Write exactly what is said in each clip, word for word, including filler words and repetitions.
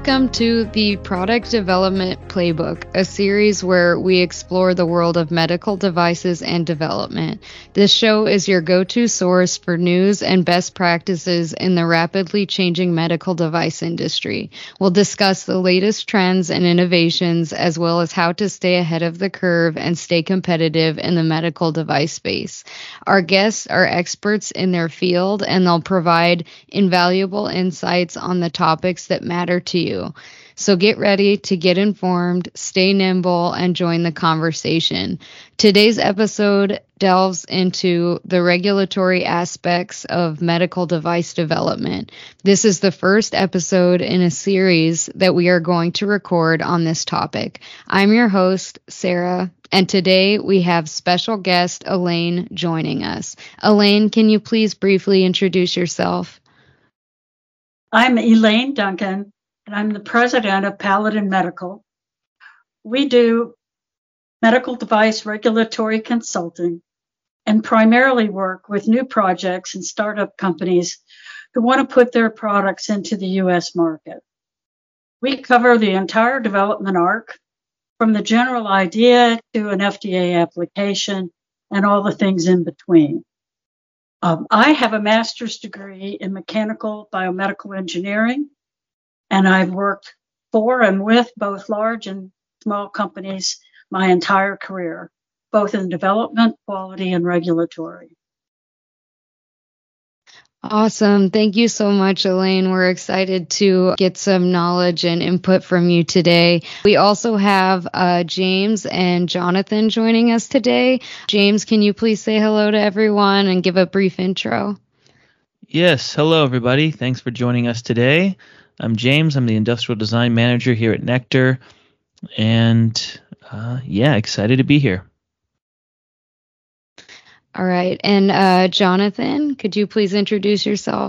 Welcome to the Product Development Playbook, a series where we explore the world of medical devices and development. This show is your go-to source for news and best practices in the rapidly changing medical device industry. We'll discuss the latest trends and innovations, as well as how to stay ahead of the curve and stay competitive in the medical device space. Our guests are experts in their field, and they'll provide invaluable insights on the topics that matter to you. So get ready to get informed, stay nimble, and join the conversation. Today's episode delves into the regulatory aspects of medical device development. This is the first episode in a series that we are going to record on this topic. I'm your host, Sarah, and today we have special guest Elaine joining us. Elaine, can you please briefly introduce yourself? I'm Elaine Duncan, and I'm the president of Paladin Medical. We do medical device regulatory consulting and primarily work with new projects and startup companies who want to put their products into the U S market. We cover the entire development arc, from the general idea to an F D A application and all the things in between. Um, I have a master's degree in mechanical biomedical engineering, and I've worked for and with both large and small companies my entire career, both in development, quality, and regulatory. Awesome. Thank you so much, Elaine. We're excited to get some knowledge and input from you today. We also have uh, James and Jonathan joining us today. James, can you please say hello to everyone and give a brief intro? Yes. Hello, everybody. Thanks for joining us today. I'm James. I'm the Industrial Design Manager here at Nectar. And uh, yeah, excited to be here. All right. And uh, Jonathan, could you please introduce yourself?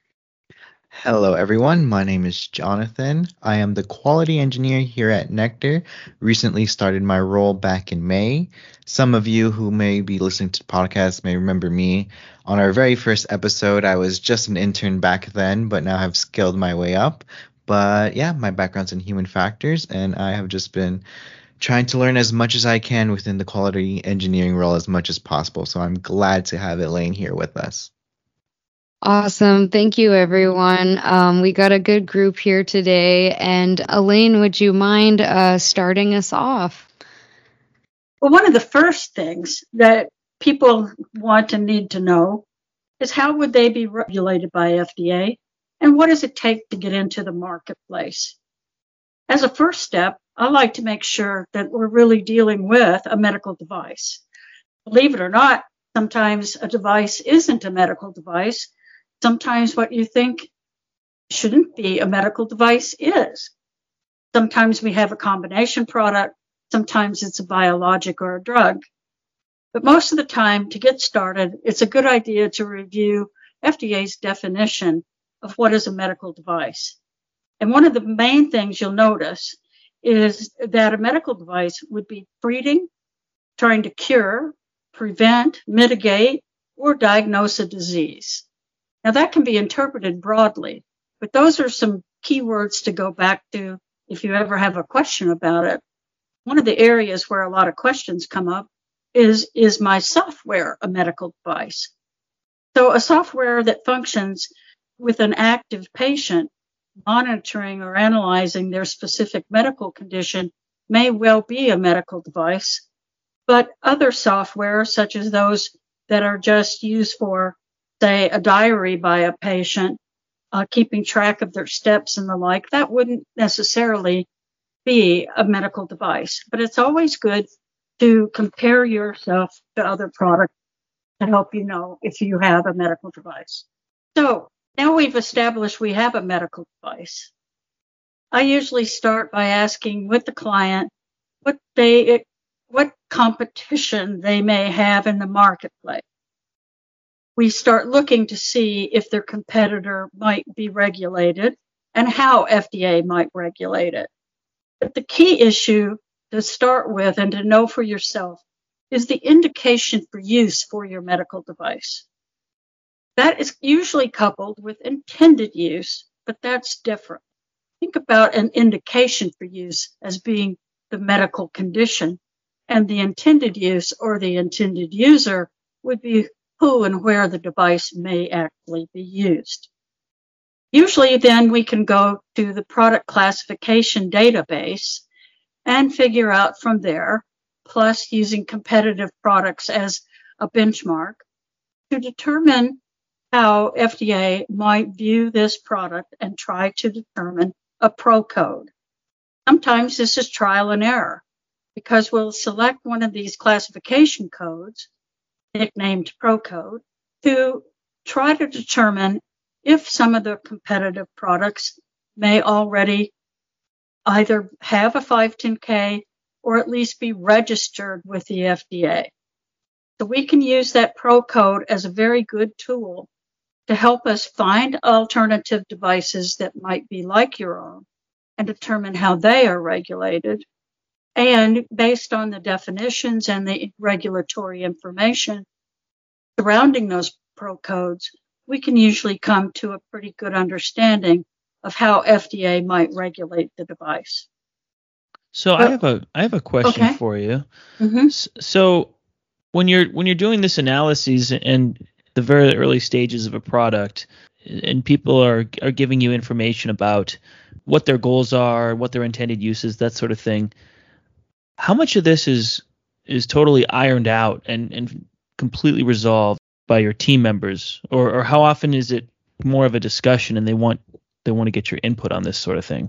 Hello, everyone. My name is Jonathan. I am the quality engineer here at Nectar. Recently started my role back in May. Some of you who may be listening to the podcast may remember me. On our very first episode, I was just an intern back then, but now have scaled my way up. But yeah, my background's in human factors, and I have just been trying to learn as much as I can within the quality engineering role as much as possible. So I'm glad to have Elaine here with us. Awesome. Thank you, everyone. Um, we got a good group here today. And Elaine, would you mind uh, starting us off? Well, one of the first things that people want and need to know is how would they be regulated by F D A, and what does it take to get into the marketplace? As a first step, I like to make sure that we're really dealing with a medical device. Believe it or not, sometimes a device isn't a medical device. Sometimes what you think shouldn't be a medical device is. Sometimes we have a combination product. Sometimes it's a biologic or a drug. But most of the time, to get started, it's a good idea to review F D A's definition of what is a medical device. And one of the main things you'll notice is that a medical device would be treating, trying to cure, prevent, mitigate, or diagnose a disease. Now, that can be interpreted broadly, but those are some key words to go back to if you ever have a question about it. One of the areas where a lot of questions come up is, is my software a medical device? So a software that functions with an active patient monitoring or analyzing their specific medical condition may well be a medical device, but other software, such as those that are just used for, say, a diary by a patient, uh, keeping track of their steps and the like, that wouldn't necessarily be a medical device. But it's always good to compare yourself to other products to help you know if you have a medical device. So now we've established we have a medical device. I usually start by asking with the client what they, what competition they may have in the marketplace. We start looking to see if their competitor might be regulated and how F D A might regulate it. But the key issue to start with and to know for yourself is the indication for use for your medical device. That is usually coupled with intended use, but that's different. think about an indication for use as being the medical condition, and the intended use or the intended user would be who and where the device may actually be used. Usually then we can go to the product classification database and figure out from there, plus using competitive products as a benchmark, to determine how F D A might view this product and try to determine a pro code. Sometimes this is trial and error, because we'll select one of these classification codes, nicknamed pro code, to try to determine if some of the competitive products may already either have a five ten K or at least be registered with the F D A. So we can use that pro code as a very good tool to help us find alternative devices that might be like your own and determine how they are regulated. And based on the definitions and the regulatory information surrounding those pro codes, we can usually come to a pretty good understanding of how F D A might regulate the device. So But, I have a I have a question okay. for you. Mm-hmm. S- So when you're when you're doing this analysis and the very early stages of a product, and people are are giving you information about what their goals are, what their intended uses, that sort of thing, how much of this is is totally ironed out and, and completely resolved by your team members, or, or how often is it more of a discussion and they want they want to get your input on this sort of thing?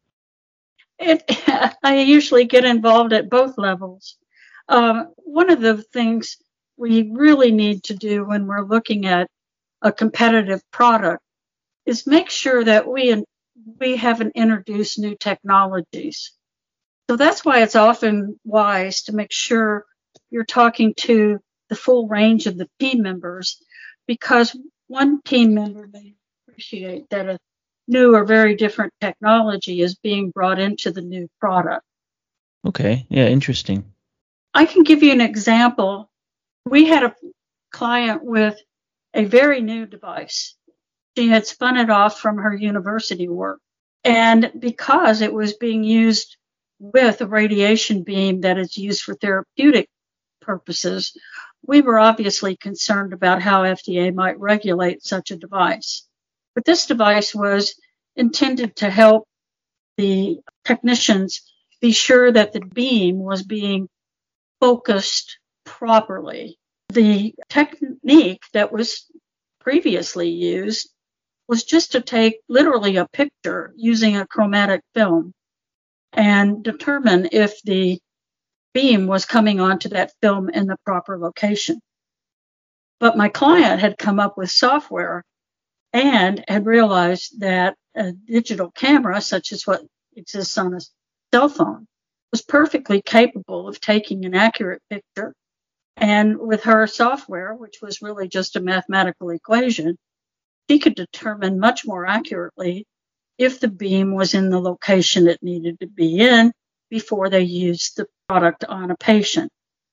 It, I usually get involved at both levels. Um, one of the things we really need to do when we're looking at a competitive product is make sure that we we haven't introduced new technologies. So that's why it's often wise to make sure you're talking to the full range of the team members, because one team member may appreciate that a new or very different technology is being brought into the new product. Okay, yeah, interesting. I can give you an example. We had a client with a very new device. She had spun it off from her university work. And because it was being used with a radiation beam that is used for therapeutic purposes, we were obviously concerned about how F D A might regulate such a device. But this device was intended to help the technicians be sure that the beam was being focused properly. The technique that was previously used was just to take literally a picture using a chromatic film and determine if the beam was coming onto that film in the proper location. But my client had come up with software and had realized that a digital camera, such as what exists on a cell phone, was perfectly capable of taking an accurate picture. And with her software, which was really just a mathematical equation, she could determine much more accurately if the beam was in the location it needed to be in before they used the product on a patient.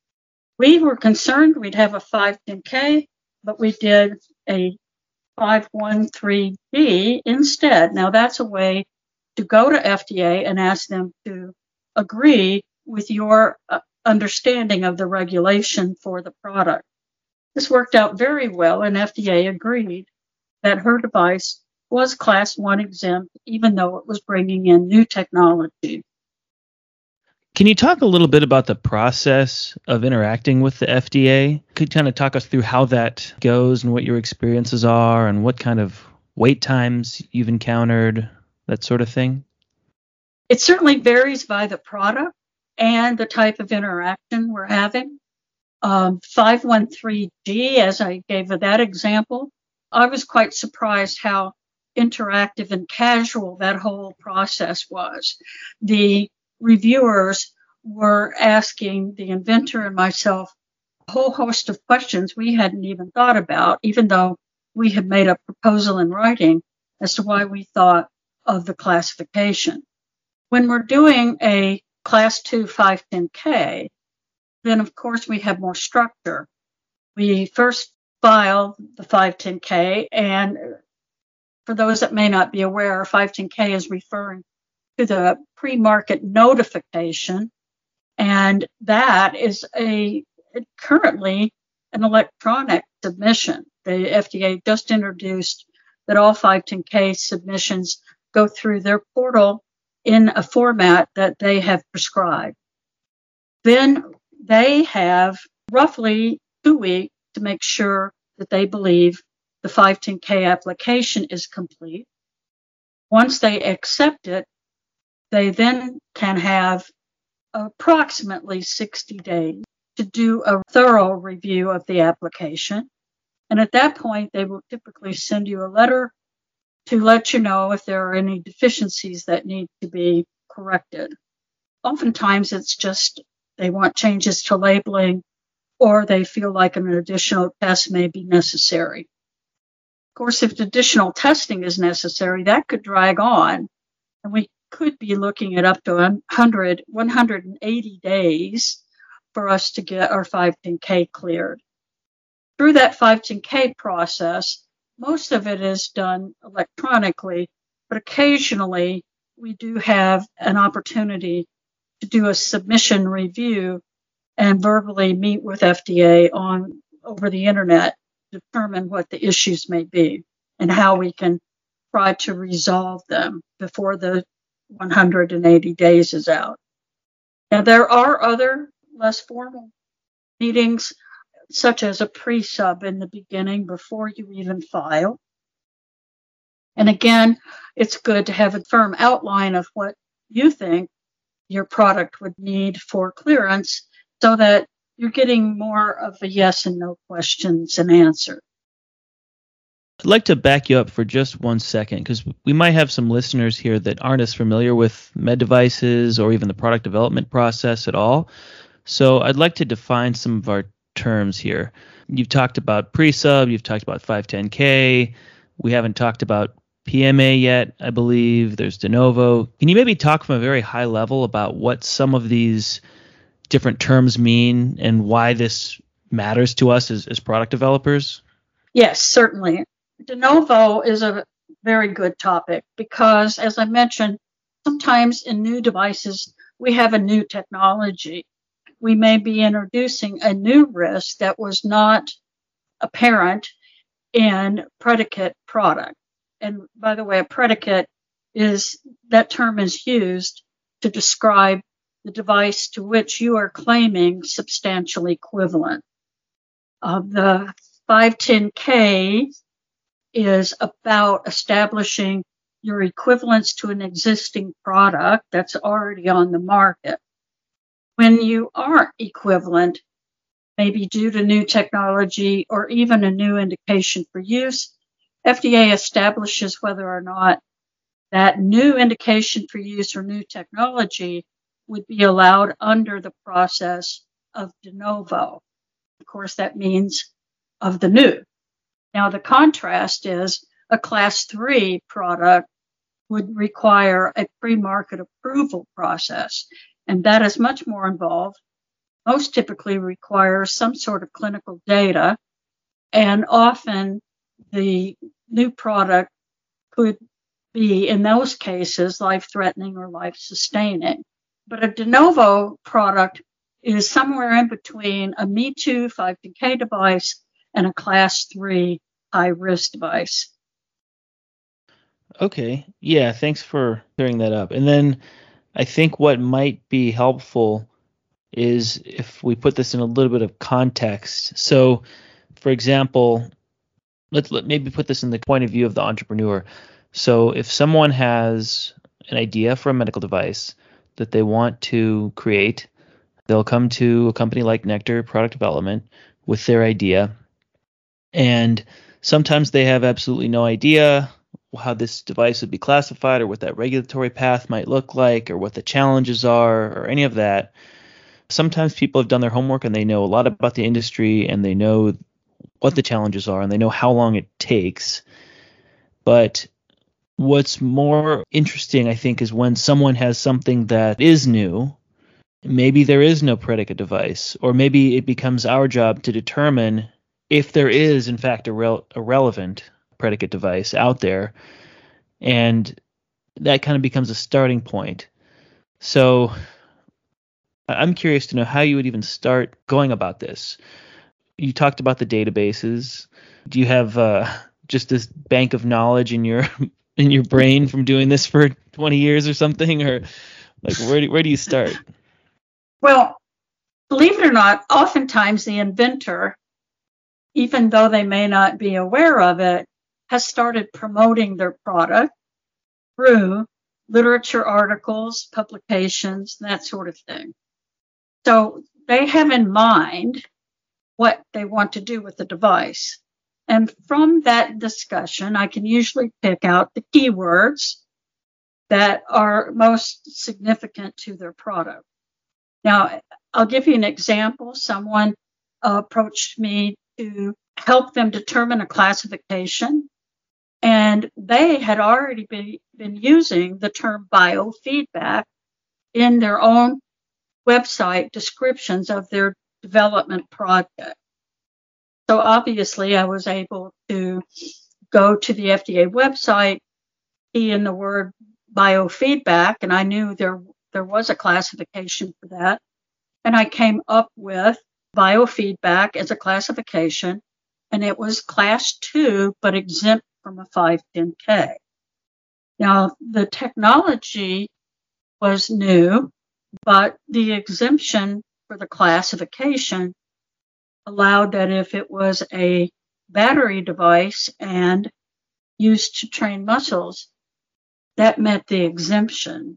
We were concerned we'd have a five ten K, but we did a five one three D instead. Now that's a way to go to F D A and ask them to agree with your uh, understanding of the regulation for the product. This worked out very well, and F D A agreed that her device was class one exempt, even though it was bringing in new technology. Can you talk a little bit about the process of interacting with the F D A? Could you kind of talk us through how that goes and what your experiences are and what kind of wait times you've encountered, that sort of thing? It certainly varies by the product and the type of interaction we're having. Um, five one three D, as I gave that example, I was quite surprised how interactive and casual that whole process was. The reviewers were asking the inventor and myself a whole host of questions we hadn't even thought about, even though we had made a proposal in writing as to why we thought of the classification. When we're doing a class two five ten K, then of course we have more structure. We first file the five ten K, and For those that may not be aware, five ten K is referring to the pre-market notification, and that is a currently an electronic submission. The F D A just introduced that all five ten K submissions go through their portal in a format that they have prescribed. Then they have roughly two weeks to make sure that they believe the five ten K application is complete. Once they accept it, they then can have approximately sixty days to do a thorough review of the application. And at that point, they will typically send you a letter to let you know if there are any deficiencies that need to be corrected. Oftentimes, it's just they want changes to labeling, or they feel like an additional test may be necessary. Of course, if additional testing is necessary, that could drag on, and we could be looking at up to one hundred, one hundred eighty days for us to get our five ten K cleared. Through that five ten K process, most of it is done electronically, but occasionally we do have an opportunity to do a submission review and verbally meet with F D A on over the internet, determine what the issues may be and how we can try to resolve them before the one hundred eighty days is out. Now, there are other less formal meetings, such as a pre-sub in the beginning before you even file. And again, it's good to have a firm outline of what you think your product would need for clearance so that you're getting more of a yes and no questions and answers. I'd like to back you up for just one second, because we might have some listeners here that aren't as familiar with med devices or even the product development process at all. So I'd like to define some of our terms here. You've talked about pre-sub, you've talked about five ten K, we haven't talked about P M A yet, I believe. There's de novo. Can you maybe talk from a very high level about what some of these different terms mean and why this matters to us as, as product developers? Yes, certainly. De novo is a very good topic because, as I mentioned, sometimes in new devices, we have a new technology. We may be introducing a new risk that was not apparent in predicate product. And by the way, a predicate is, that term is used to describe the device to which you are claiming substantial equivalent. Uh, the five ten K is about establishing your equivalence to an existing product that's already on the market. When you aren't equivalent, maybe due to new technology or even a new indication for use, F D A establishes whether or not that new indication for use or new technology would be allowed under the process of de novo. Of course, that means of the new. Now, the contrast is a class three product would require a pre-market approval process, and that is much more involved. Most typically require some sort of clinical data, and often the new product could be, in those cases, life-threatening or life-sustaining. But a de novo product is somewhere in between a Me Too five ten K device and a class three high-risk device. Okay. Yeah, thanks for clearing that up. And then I think what might be helpful is if we put this in a little bit of context. So, for example, let's let, maybe put this in the point of view of the entrepreneur. So if someone has an idea for a medical device that they want to create, they'll come to a company like Nectar Product Development with their idea. And sometimes they have absolutely no idea how this device would be classified or what that regulatory path might look like or what the challenges are or any of that. Sometimes people have done their homework and they know a lot about the industry and they know what the challenges are and they know how long it takes. But what's more interesting, I think, is when someone has something that is new. Maybe there is no predicate device, or maybe it becomes our job to determine if there is, in fact, a, rel- a relevant predicate device out there, and that kind of becomes a starting point. So I'm curious to know how you would even start going about this. You talked about the databases. Do you have uh, just this bank of knowledge in your in your brain from doing this for twenty years or something, or like where do, where do you start? Well, believe it or not, oftentimes the inventor, even though they may not be aware of it, has started promoting their product through literature articles, publications, that sort of thing. So they have in mind what they want to do with the device. And from that discussion, I can usually pick out the keywords that are most significant to their product. Now, I'll give you an example. Someone uh, approached me to help them determine a classification, and they had already been, been using the term biofeedback in their own website descriptions of their development project. So obviously, I was able to go to the F D A website, key in the word biofeedback, and I knew there there was a classification for that. And I came up with biofeedback as a classification, and it was class two, but exempt from a five ten K. Now, the technology was new, but the exemption for the classification allowed that if it was a battery device and used to train muscles, that met the exemption.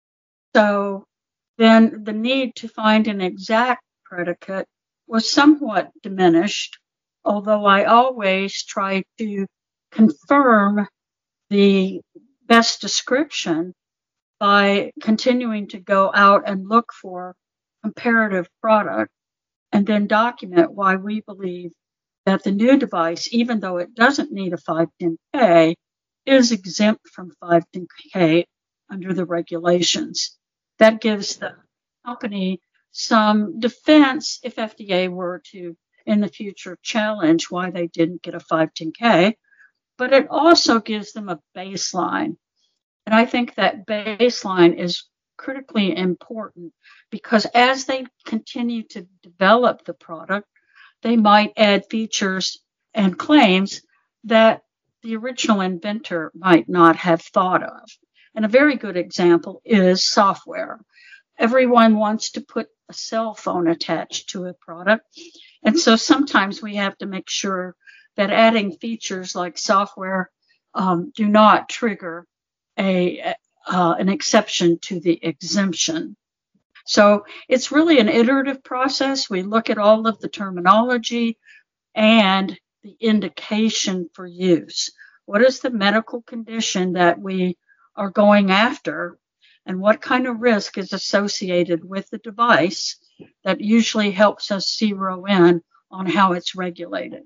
So then the need to find an exact predicate was somewhat diminished, although I always try to confirm the best description by continuing to go out and look for comparative product and then document why we believe that the new device, even though it doesn't need a five ten K, is exempt from five ten K under the regulations. That gives the company some defense if F D A were to, in the future, challenge why they didn't get a five ten K, but it also gives them a baseline. And I think that baseline is critically important because as they continue to develop the product, they might add features and claims that the original inventor might not have thought of. And a very good example is software. Everyone wants to put a cell phone attached to a product. And so sometimes we have to make sure that adding features like software um, do not trigger a uh, an exception to the exemption. So it's really an iterative process. We look at all of the terminology and the indication for use. What is the medical condition that we are going after, and what kind of risk is associated with the device that usually helps us zero in on how it's regulated.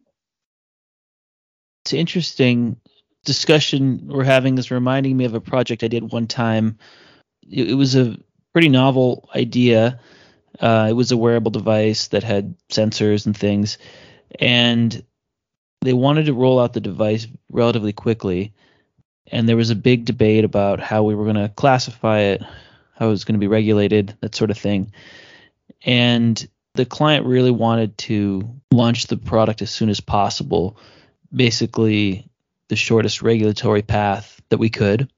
It's interesting discussion we're having is reminding me of a project I did one time. It, it was a pretty novel idea. Uh, it was a wearable device that had sensors and things, and they wanted to roll out the device relatively quickly. And there was a big debate about how we were going to classify it, how it was going to be regulated, that sort of thing. And the client really wanted to launch the product as soon as possible, basically the shortest regulatory path that we could.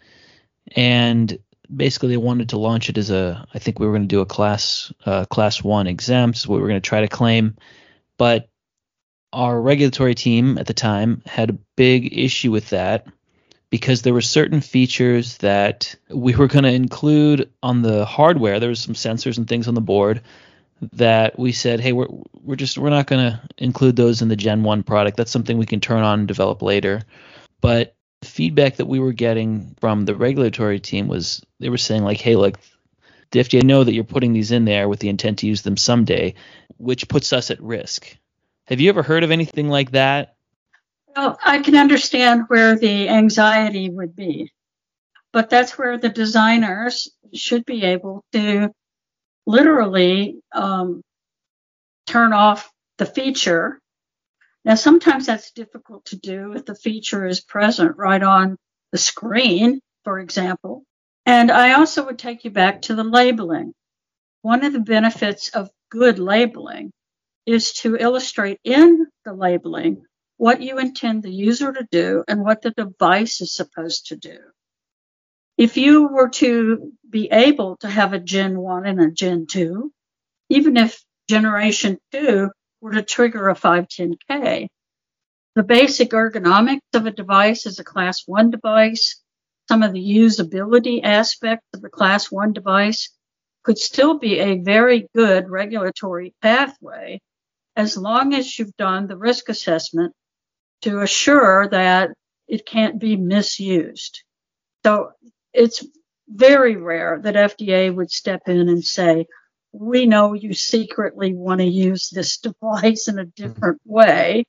And basically they wanted to launch it as a, I think we were going to do a class uh, class one exempt, is what we were going to try to claim. But our regulatory team at the time had a big issue with that, because there were certain features that we were going to include on the hardware. There was some sensors and things on the board that we said, hey, we're we're just we're not going to include those in the Gen one product. That's something we can turn on and develop later. But the feedback that we were getting from the regulatory team was they were saying like, hey, look, the F D A know that you're putting these in there with the intent to use them someday, which puts us at risk. Have you ever heard of anything like that? Well, I can understand where the anxiety would be, but that's where the designers should be able to literally um, turn off the feature Now, sometimes that's difficult to do if the feature is present right on the screen, for example. And I also would take you back to the labeling. One of the benefits of good labeling is to illustrate in the labeling what you intend the user to do and what the device is supposed to do. If you were to be able to have a Gen one and a Gen two, even if Generation two were to trigger a five ten K, the basic ergonomics of a device is a Class one device. Some of the usability aspects of the Class one device could still be a very good regulatory pathway as long as you've done the risk assessment to assure that it can't be misused. So it's very rare that F D A would step in and say, we know you secretly want to use this device in a different way.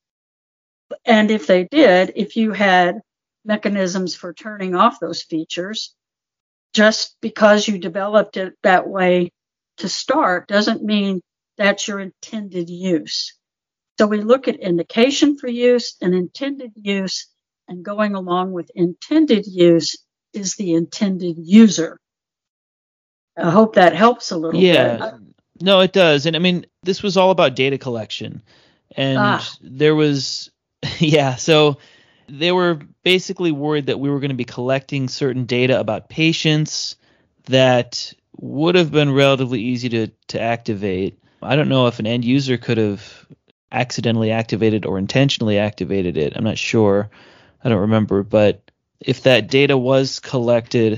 And if they did, if you had mechanisms for turning off those features, just because you developed it that way to start doesn't mean that's your intended use. So we look at indication for use and intended use, and going along with intended use is the intended user. I hope that helps a little yeah. bit. Yeah, no, it does. And I mean, this was all about data collection. And Ah. there was, yeah, so they were basically worried that we were going to be collecting certain data about patients that would have been relatively easy to, to activate. I don't know if an end user could have accidentally activated or intentionally activated it. I'm not sure. I don't remember. But if that data was collected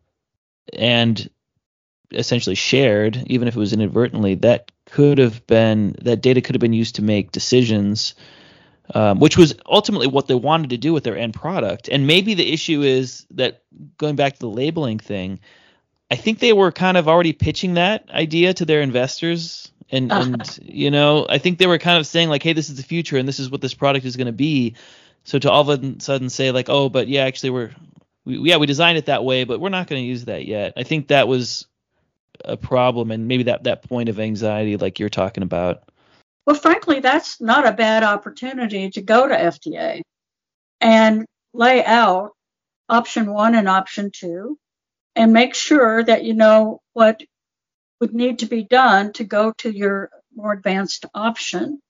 and essentially shared, even if it was inadvertently, that could have been, that data could have been used to make decisions, um, which was ultimately what they wanted to do with their end product. And maybe the issue is that, going back to the labeling thing, I think they were kind of already pitching that idea to their investors. And, and you know, I think they were kind of saying like, hey, this is the future and this is what this product is going to be. So to all of a sudden say like, oh, but yeah, actually we're, we, yeah, we designed it that way, but we're not going to use that yet. I think that was a problem, and maybe that, that point of anxiety like you're talking about. Well, frankly, that's not a bad opportunity to go to F D A and lay out option one and option two and make sure that you know what would need to be done to go to your more advanced option,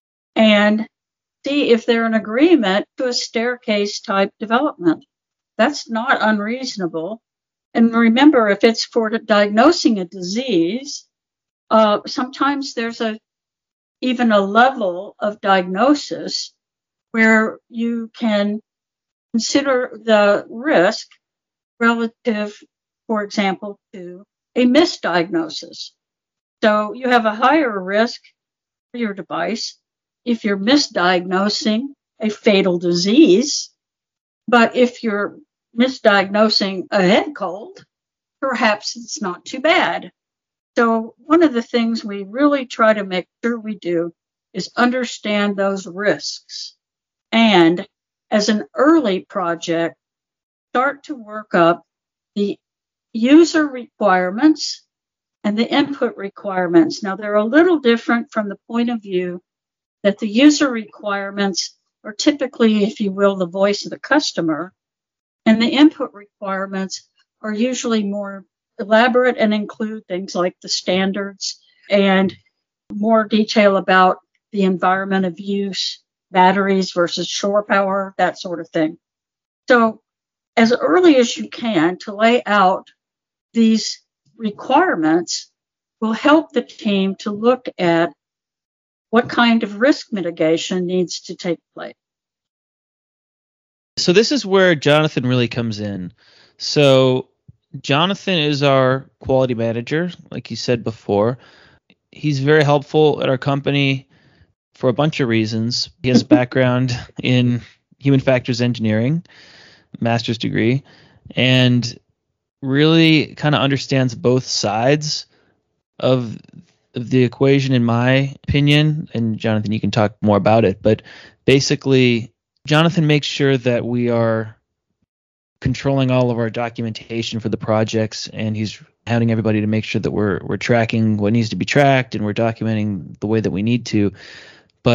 and see if they're in agreement to a staircase type development. That's not unreasonable. And remember, if it's for diagnosing a disease, uh, sometimes there's a even a level of diagnosis where you can consider the risk relative, for example, to a misdiagnosis. So you have a higher risk for your device if you're misdiagnosing a fatal disease. But if you're misdiagnosing a head cold, perhaps it's not too bad. So one of the things we really try to make sure we do is understand those risks. And as an early project, start to work up the user requirements and the input requirements. Now, they're a little different from the point of view that the user requirements are typically, if you will, the voice of the customer, and the input requirements are usually more elaborate and include things like the standards and more detail about the environment of use, batteries versus shore power, that sort of thing. So as early as you can to lay out these requirements will help the team to look at what kind of risk mitigation needs to take place. So this is where Jonathan really comes in. So Jonathan is our quality manager, like you said before. He's very helpful at our company for a bunch of reasons. He has a background in human factors engineering, master's degree, and really kind of understands both sides of, of the equation, in my opinion. And Jonathan, you can talk more about it. But basically, Jonathan makes sure that we are controlling all of our documentation for the projects, and he's hounding everybody to make sure that we're we're tracking what needs to be tracked and we're documenting the way that we need to. But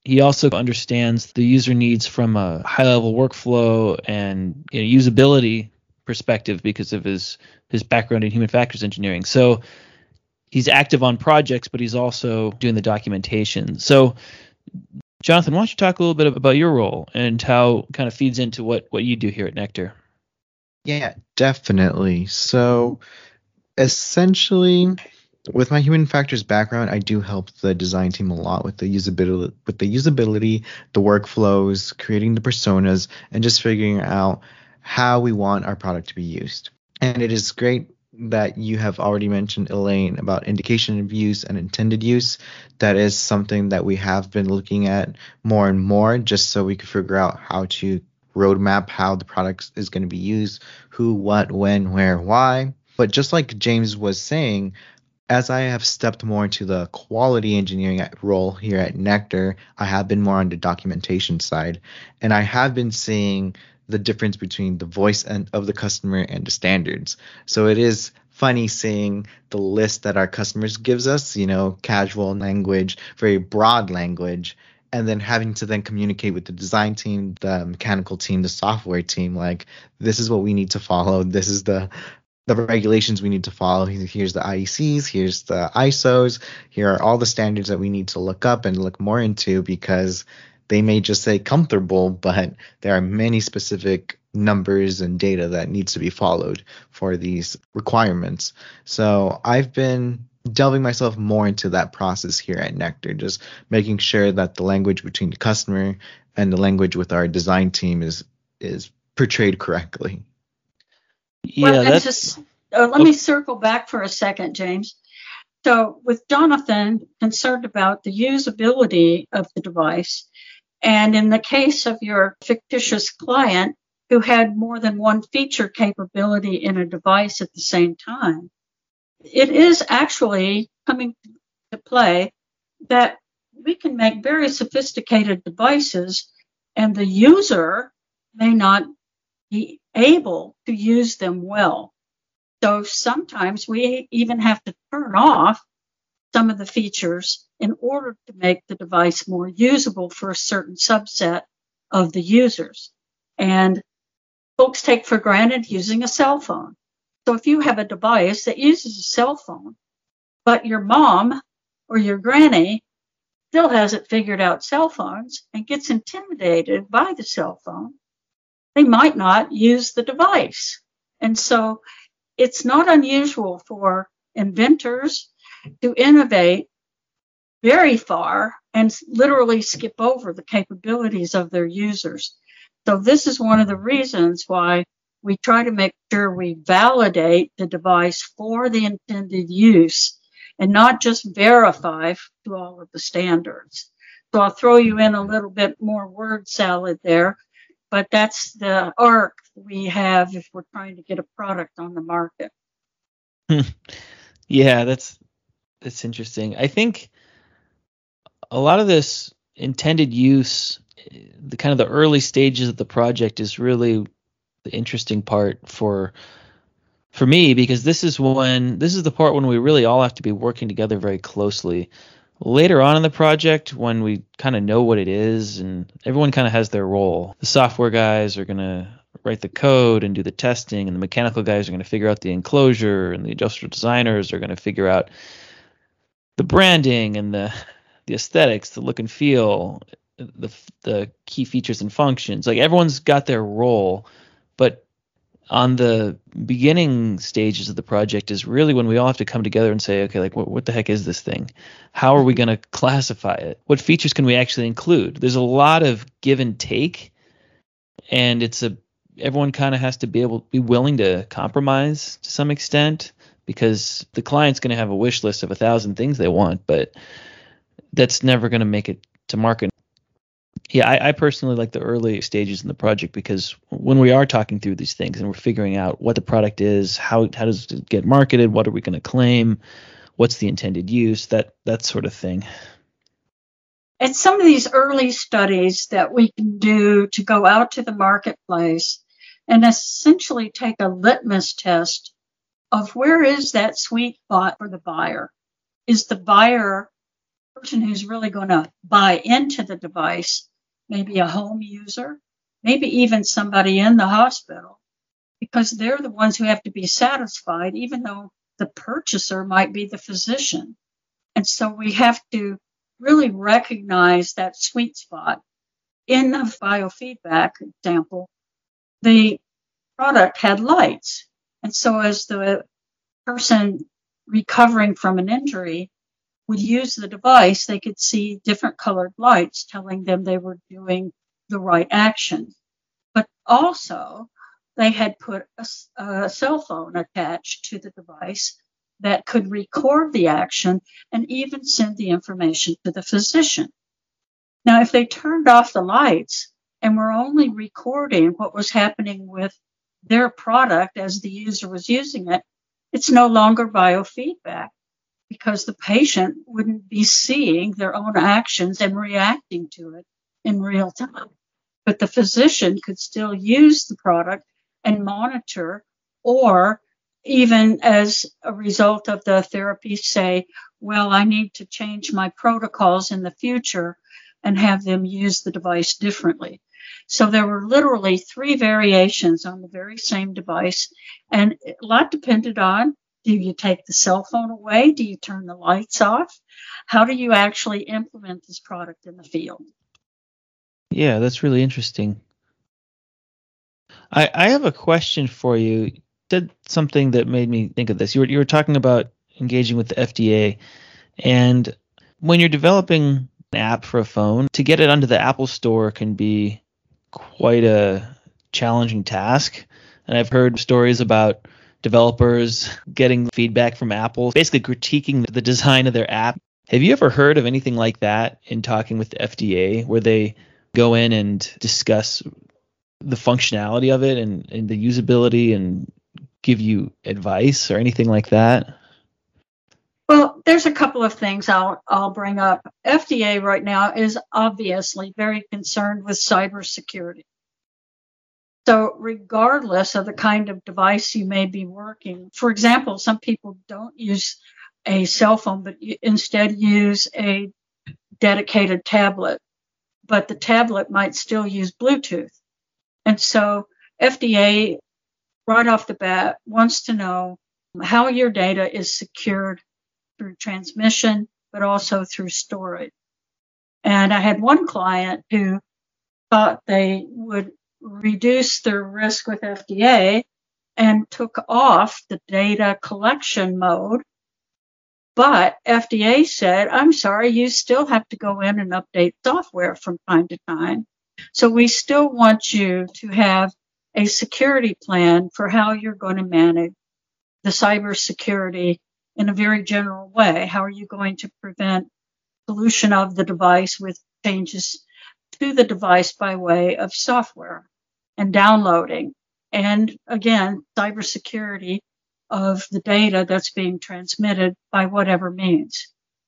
he also understands the user needs from a high-level workflow and you know, usability perspective because of his his background in human factors engineering. So he's active on projects, but he's also doing the documentation. So Jonathan, why don't you talk a little bit about your role and how it kind of feeds into what, what you do here at Nectar? Yeah, definitely. So essentially, with my human factors background, I do help the design team a lot with the usability, with the usability, the workflows, creating the personas, and just figuring out how we want our product to be used. And it is great that you have already mentioned, Elaine, about indication of use and intended use. That is something that we have been looking at more and more, just so we could figure out how to roadmap how the product is going to be used, who, what, when, where, why. But just like James was saying, as I have stepped more into the quality engineering role here at Nectar, I have been more on the documentation side, and I have been seeing the difference between the voice and of the customer and the standards. So it is funny seeing the list that our customers gives us, you know, casual language, very broad language, and then having to then communicate with the design team, the mechanical team, the software team, like, this is what we need to follow. This is the the regulations we need to follow. Here's the I E Cs, here's the I S Os, here are all the standards that we need to look up and look more into, because they may just say comfortable, but there are many specific numbers and data that needs to be followed for these requirements. So I've been delving myself more into that process here at Nectar, just making sure that the language between the customer and the language with our design team is is portrayed correctly. Yeah, well, that's just, uh, let me circle back for a second, James. So with Jonathan concerned about the usability of the device, and in the case of your fictitious client who had more than one feature capability in a device at the same time, it is actually coming to play that we can make very sophisticated devices and the user may not be able to use them well. So sometimes we even have to turn off some of the features in order to make the device more usable for a certain subset of the users. And folks take for granted using a cell phone. So if you have a device that uses a cell phone, but your mom or your granny still hasn't figured out cell phones and gets intimidated by the cell phone, they might not use the device. And so it's not unusual for inventors to innovate very far and literally skip over the capabilities of their users. So this is one of the reasons why we try to make sure we validate the device for the intended use and not just verify to all of the standards. So I'll throw you in a little bit more word salad there, but that's the arc we have if we're trying to get a product on the market. Yeah, that's that's interesting. I think a lot of this intended use, the kind of the early stages of the project, is really the interesting part for for me, because this is when this is the part when we really all have to be working together very closely. Later on in the project, when we kind of know what it is and everyone kind of has their role, the software guys are going to write the code and do the testing, and the mechanical guys are going to figure out the enclosure, and the industrial designers are going to figure out the branding and the the aesthetics, the look and feel, the the key features and functions. Like, everyone's got their role, but on the beginning stages of the project is really when we all have to come together and say, okay, like, what, what the heck is this thing? How are we going to classify it? What features can we actually include? There's a lot of give and take, and it's a everyone kind of has to be able be willing to compromise to some extent, because the client's going to have a wish list of a thousand things they want, but that's never going to make it to market. Yeah, I, I personally like the early stages in the project, because when we are talking through these things and we're figuring out what the product is, how how does it get marketed, what are we going to claim, what's the intended use, that that sort of thing. And some of these early studies that we can do to go out to the marketplace and essentially take a litmus test of where is that sweet spot for the buyer. Is the buyer person who's really going to buy into the device, maybe a home user, maybe even somebody in the hospital, because they're the ones who have to be satisfied, even though the purchaser might be the physician. And so we have to really recognize that sweet spot. In the biofeedback example, the product had lights. And so as the person recovering from an injury would use the device, they could see different colored lights telling them they were doing the right action. But also, they had put a, a cell phone attached to the device that could record the action and even send the information to the physician. Now, if they turned off the lights and were only recording what was happening with their product as the user was using it, it's no longer biofeedback because the patient wouldn't be seeing their own actions and reacting to it in real time. But the physician could still use the product and monitor, or even as a result of the therapy say, well, I need to change my protocols in the future and have them use the device differently. So there were literally three variations on the very same device, and a lot depended on, do you take the cell phone away? Do you turn the lights off? How do you actually implement this product in the field? Yeah, that's really interesting. I, I have a question for you. You said something that made me think of this. You were, you were talking about engaging with the F D A, and when you're developing an app for a phone, to get it onto the Apple Store can be quite a challenging task. And I've heard stories about developers getting feedback from Apple, basically critiquing the design of their app. Have you ever heard of anything like that in talking with the F D A, where they go in and discuss the functionality of it and, and the usability and give you advice or anything like that? Well, there's a couple of things I'll I'll bring up. F D A right now is obviously very concerned with cybersecurity. So regardless of the kind of device you may be working, for example, some people don't use a cell phone, but instead use a dedicated tablet, but the tablet might still use Bluetooth. And so F D A, right off the bat, wants to know how your data is secured through transmission, but also through storage. And I had one client who thought they would reduce their risk with F D A and took off the data collection mode. But F D A said, I'm sorry, you still have to go in and update software from time to time. So we still want you to have a security plan for how you're going to manage the cybersecurity in a very general way. How are you going to prevent pollution of the device with changes to the device by way of software and downloading? And again, cybersecurity of the data that's being transmitted by whatever means.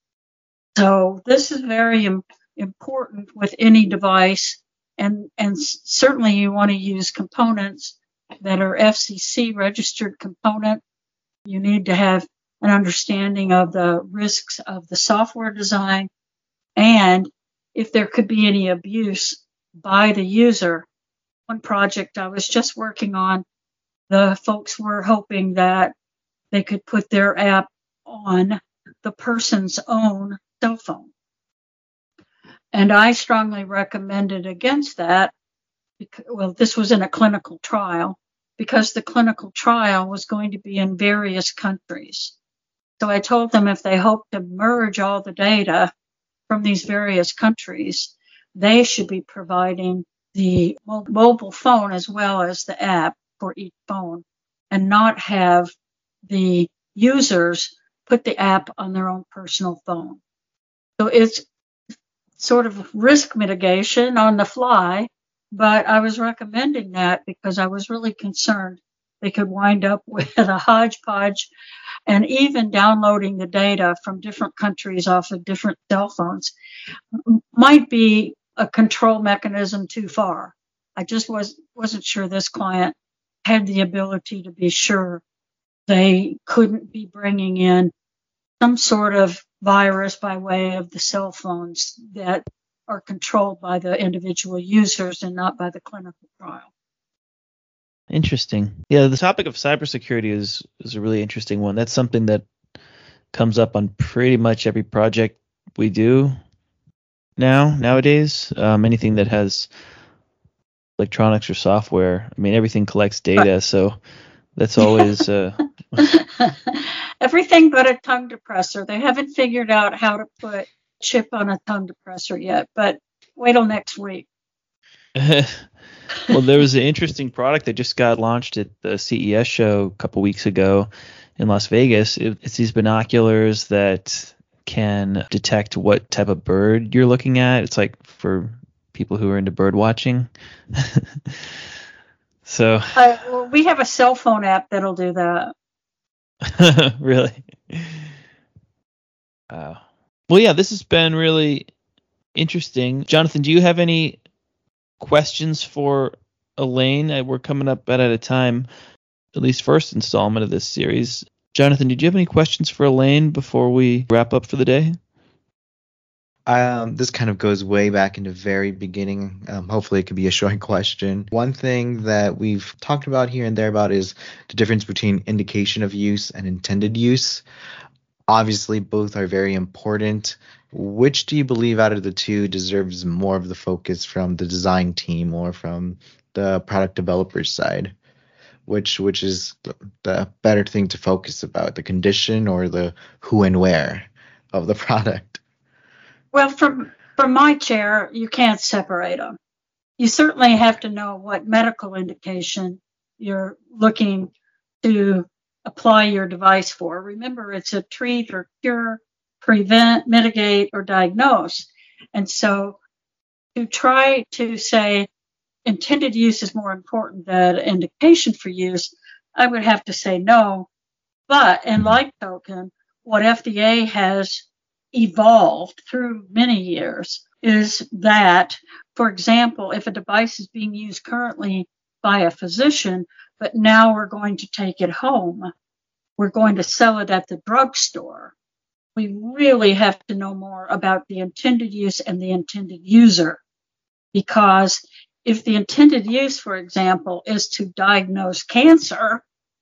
So this is very im- important with any device. And, and certainly you want to use components that are F C C registered component. You need to have an understanding of the risks of the software design, and if there could be any abuse by the user. One project I was just working on, the folks were hoping that they could put their app on the person's own cell phone. And I strongly recommended against that. Because, well, this was in a clinical trial, because the clinical trial was going to be in various countries. So I told them if they hope to merge all the data from these various countries, they should be providing the mobile phone as well as the app for each phone, and not have the users put the app on their own personal phone. So it's sort of risk mitigation on the fly, but I was recommending that because I was really concerned they could wind up with a hodgepodge, and even downloading the data from different countries off of different cell phones might be a control mechanism too far. I just was, wasn't sure this client had the ability to be sure they couldn't be bringing in some sort of virus by way of the cell phones that are controlled by the individual users and not by the clinical trial. Interesting. Yeah, the topic of cybersecurity is is a really interesting one. That's something that comes up on pretty much every project we do now nowadays. Um, anything that has electronics or software. I mean, everything collects data, so that's always uh... everything but a tongue depressor. They haven't figured out how to put chip on a tongue depressor yet, but wait till next week. Well, there was an interesting product that just got launched at the C E S show a couple weeks ago in Las Vegas. It, it's these binoculars that can detect what type of bird you're looking at. It's like for people who are into bird watching. So uh, well, we have a cell phone app that'll do that. Really? Wow. Well, yeah, this has been really interesting. Jonathan, do you have any questions for Elaine? Uh, We're coming up about at a time, at least first installment of this series. Jonathan, did you have any questions for Elaine before we wrap up for the day? Um, this kind of goes way back into the very beginning. Um, hopefully it could be a short question. One thing that we've talked about here and there about is the difference between indication of use and intended use. Obviously, both are very important. Which do you believe out of the two deserves more of the focus from the design team or from the product developers side? Which which is the, the better thing to focus about, the condition or the who and where of the product? Well, from from my chair, you can't separate them. You certainly have to know what medical indication you're looking to apply your device for. Remember, it's a treat or cure, prevent, mitigate, or diagnose. And so to try to say intended use is more important than indication for use, I would have to say no. But in like token, what F D A has evolved through many years is that, for example, if a device is being used currently by a physician, but now we're going to take it home, we're going to sell it at the drugstore, we really have to know more about the intended use and the intended user. Because if the intended use, for example, is to diagnose cancer,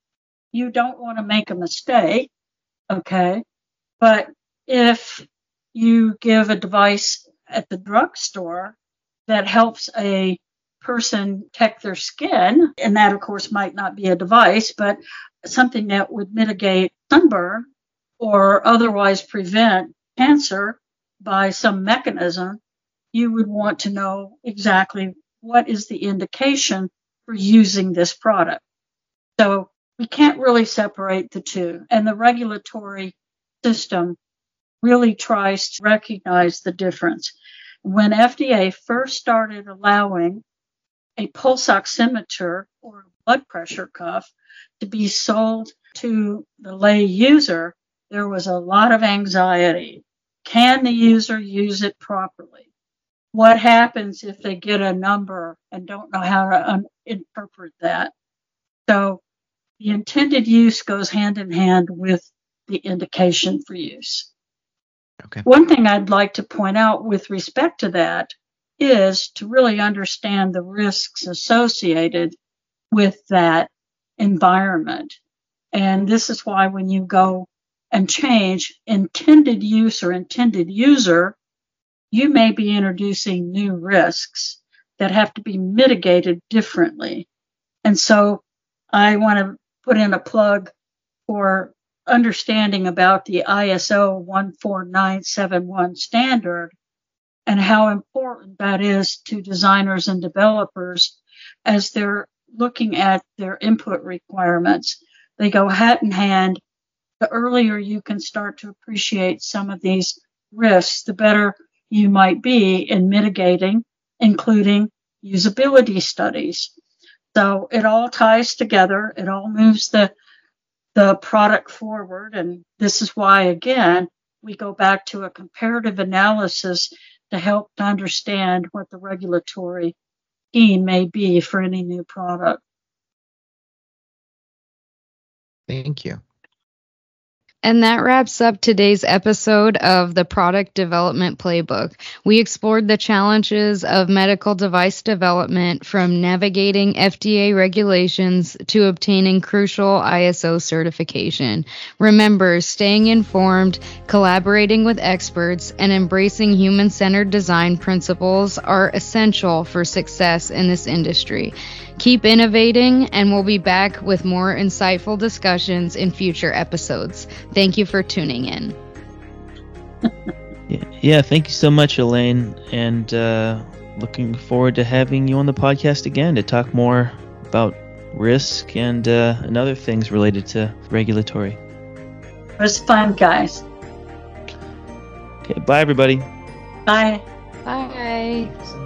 you don't want to make a mistake, okay? But if you give a device at the drugstore that helps a person protect their skin, and that, of course, might not be a device, but something that would mitigate sunburn or otherwise prevent cancer by some mechanism, you would want to know exactly what is the indication for using this product. So we can't really separate the two. And the regulatory system really tries to recognize the difference. When F D A first started allowing a pulse oximeter or blood pressure cuff to be sold to the lay user, there was a lot of anxiety. Can the user use it properly? What happens if they get a number and don't know how to un- interpret that? So the intended use goes hand in hand with the indication for use. Okay. One thing I'd like to point out with respect to that is to really understand the risks associated with that environment. And this is why when you go and change intended use or intended user, you may be introducing new risks that have to be mitigated differently. And so I want to put in a plug for understanding about the I S O one four nine seven one standard and how important that is to designers and developers as they're looking at their input requirements. They go hat in hand. The earlier you can start to appreciate some of these risks, the better you might be in mitigating, including usability studies. So it all ties together. It all moves the the product forward. And this is why, again, we go back to a comparative analysis to help to understand what the regulatory scheme may be for any new product. Thank you. And that wraps up today's episode of the Product Development Playbook. We explored the challenges of medical device development, from navigating F D A regulations to obtaining crucial I S O certification. Remember, staying informed, collaborating with experts, and embracing human-centered design principles are essential for success in this industry. Keep innovating, and we'll be back with more insightful discussions in future episodes. Thank you for tuning in. yeah, yeah, thank you so much, Elaine, and uh, looking forward to having you on the podcast again to talk more about risk and, uh, and other things related to regulatory. It was fun, guys. Okay, bye, everybody. Bye. Bye.